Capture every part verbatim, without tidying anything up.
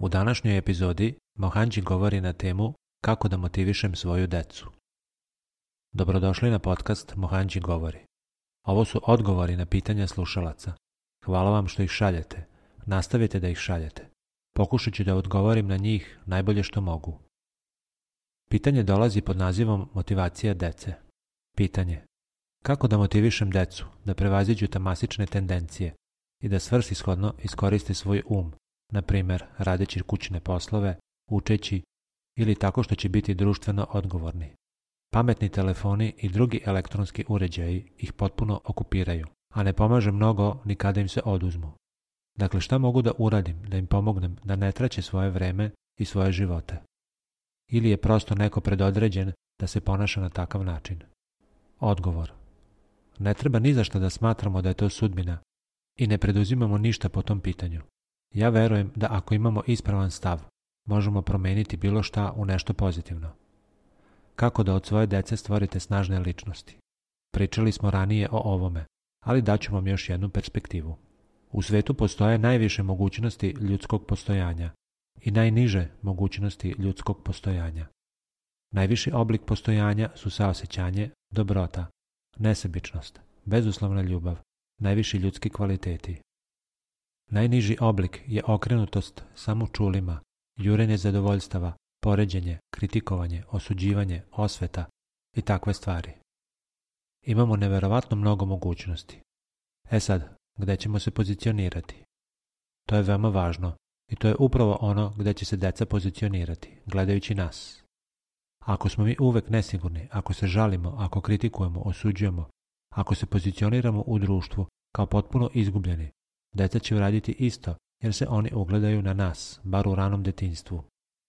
U današnjoj epizodi Mohanđi govori na temu kako da motivišem svoju decu. Dobrodošli na podcast Mohanđi govori. Ovo su odgovori na pitanja slušalaca. Hvala vam što ih šaljete. Nastavite da ih šaljete. Pokušat ću da odgovorim na njih najbolje što mogu. Pitanje dolazi pod nazivom motivacija dece. Pitanje: kako da motivišem decu da prevaziđu tamasične tendencije i da svrsishodno iskoriste svoj um, na primjer radeći kućne poslove, učeći ili tako što će biti društveno odgovorni. Pametni telefoni i drugi elektronski uređaji ih potpuno okupiraju, a ne pomaže mnogo ni kada im se oduzmu. Dakle, šta mogu da uradim da im pomognem da ne traće svoje vreme i svoje živote? Ili je prosto neko predodređen da se ponaša na takav način? Odgovor: ne treba ni za što da smatramo da je to sudbina i ne preduzimamo ništa po tom pitanju. Ja verujem da ako imamo ispravan stav, možemo promeniti bilo šta u nešto pozitivno. Kako da od svoje dece stvorite snažne ličnosti? Pričali smo ranije o ovome, ali daću vam još jednu perspektivu. U svetu postoje najviše mogućnosti ljudskog postojanja i najniže mogućnosti ljudskog postojanja. Najviši oblik postojanja su saosećanje, dobrota, nesebičnost, bezuslovna ljubav, najviši ljudski kvaliteti. Najniži oblik je okrenutost samo čulima, jurenje zadovoljstava, poređenje, kritikovanje, osuđivanje, osveta i takve stvari. Imamo neverovatno mnogo mogućnosti. E sad, gde ćemo se pozicionirati? To je veoma važno i to je upravo ono gde će se deca pozicionirati, gledajući nas. Ako smo mi uvek nesigurni, ako se žalimo, ako kritikujemo, osuđujemo, ako se pozicioniramo u društvu kao potpuno izgubljeni, deca će uraditi isto jer se oni ugledaju na nas, bar u ranom detinjstvu.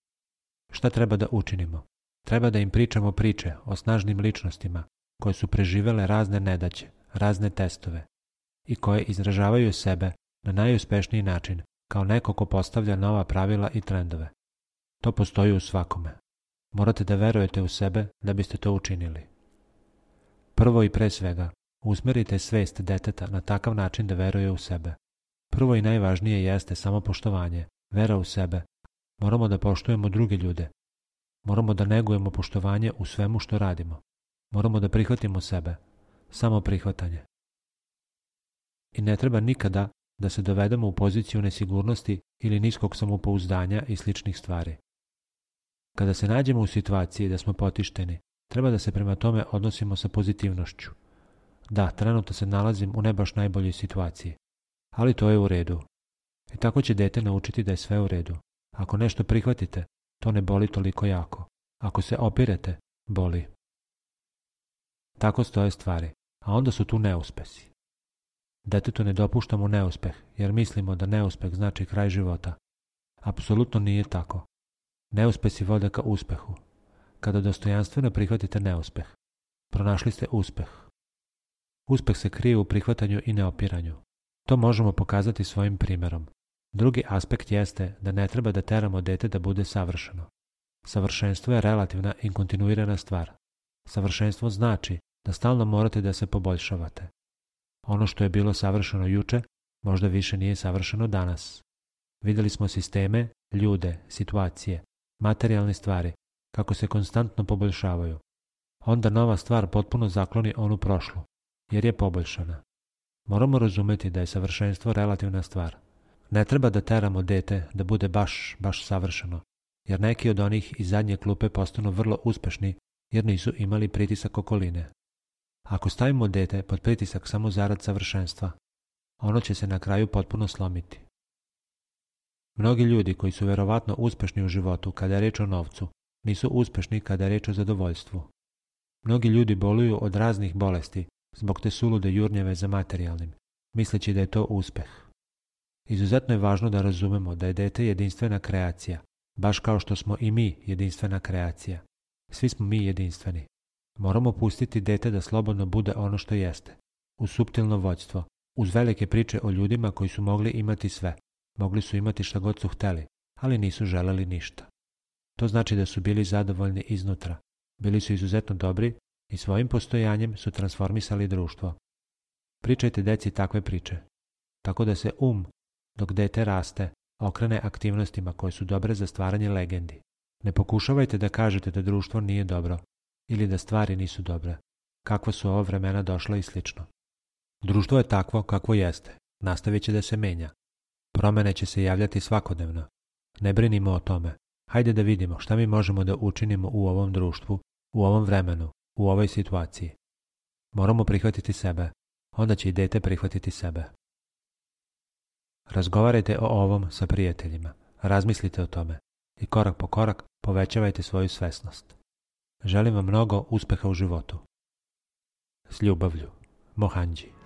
Šta treba da učinimo? Treba da im pričamo priče o snažnim ličnostima koje su preživele razne nedaće, razne testove i koje izražavaju sebe na najuspešniji način kao neko ko postavlja nova pravila i trendove. To postoji u svakome. Morate da verujete u sebe da biste to učinili. Prvo i pre svega, usmerite svest deteta na takav način da veruje u sebe. Prvo i najvažnije jeste samopoštovanje, vera u sebe. Moramo da poštujemo druge ljude. Moramo da negujemo poštovanje u svemu što radimo. Moramo da prihvatimo sebe. Samo prihvatanje. I ne treba nikada da se dovedemo u poziciju nesigurnosti ili niskog samopouzdanja i sličnih stvari. Kada se nađemo u situaciji da smo potišteni, treba da se prema tome odnosimo sa pozitivnošću. Da, trenutno se nalazim u ne baš najboljoj situaciji, ali to je u redu. I tako će dete naučiti da je sve u redu. Ako nešto prihvatite, to ne boli toliko jako. Ako se opirete, boli. Tako stoje stvari, a onda su tu neuspesi. Detetu ne dopuštamo neuspeh, jer mislimo da neuspeh znači kraj života. Apsolutno nije tako. Neuspesi vode ka uspehu. Kada dostojanstveno prihvatite neuspeh, pronašli ste uspeh. Uspeh se krije u prihvatanju i neopiranju. To možemo pokazati svojim primjerom. Drugi aspekt jeste da ne treba da teramo dete da bude savršeno. Savršenstvo je relativna i kontinuirana stvar. Savršenstvo znači da stalno morate da se poboljšavate. Ono što je bilo savršeno juče, možda više nije savršeno danas. Vidjeli smo sisteme, ljude, situacije, materijalne stvari, kako se konstantno poboljšavaju. Onda nova stvar potpuno zakloni onu prošlu, jer je poboljšana. Moramo razumeti da je savršenstvo relativna stvar. Ne treba da teramo dete da bude baš, baš savršeno, jer neki od onih iz zadnje klupe postanu vrlo uspešni jer nisu imali pritisak okoline. Ako stavimo dete pod pritisak samo zarad savršenstva, ono će se na kraju potpuno slomiti. Mnogi ljudi koji su verovatno uspešni u životu kada je reč o novcu, nisu uspešni kada je reč o zadovoljstvu. Mnogi ljudi boluju od raznih bolesti zbog te sulude jurnjeve za materijalnim, misleći da je to uspeh. Izuzetno je važno da razumemo da je dete jedinstvena kreacija, baš kao što smo i mi jedinstvena kreacija. Svi smo mi jedinstveni. Moramo pustiti dete da slobodno bude ono što jeste, uz suptilno vođstvo, uz velike priče o ljudima koji su mogli imati sve. Mogli su imati šta god su hteli, ali nisu želeli ništa. To znači da su bili zadovoljni iznutra, bili su izuzetno dobri i svojim postojanjem su transformisali društvo. Pričajte deci takve priče, tako da se um, dok dete raste, okrene aktivnostima koje su dobre za stvaranje legendi. Ne pokušavajte da kažete da društvo nije dobro ili da stvari nisu dobre, kakva su ova vremena došla i slično. Društvo je takvo kakvo jeste, nastavit će da se menja. Promene će se javljati svakodnevno. Ne brinimo o tome. Hajde da vidimo šta mi možemo da učinimo u ovom društvu, u ovom vremenu, u ovoj situaciji. Moramo prihvatiti sebe, onda će i dete prihvatiti sebe. Razgovarajte o ovom sa prijateljima, razmislite o tome i korak po korak povećavajte svoju svesnost. Želim vam mnogo uspeha u životu. S ljubavlju, Mohanđi.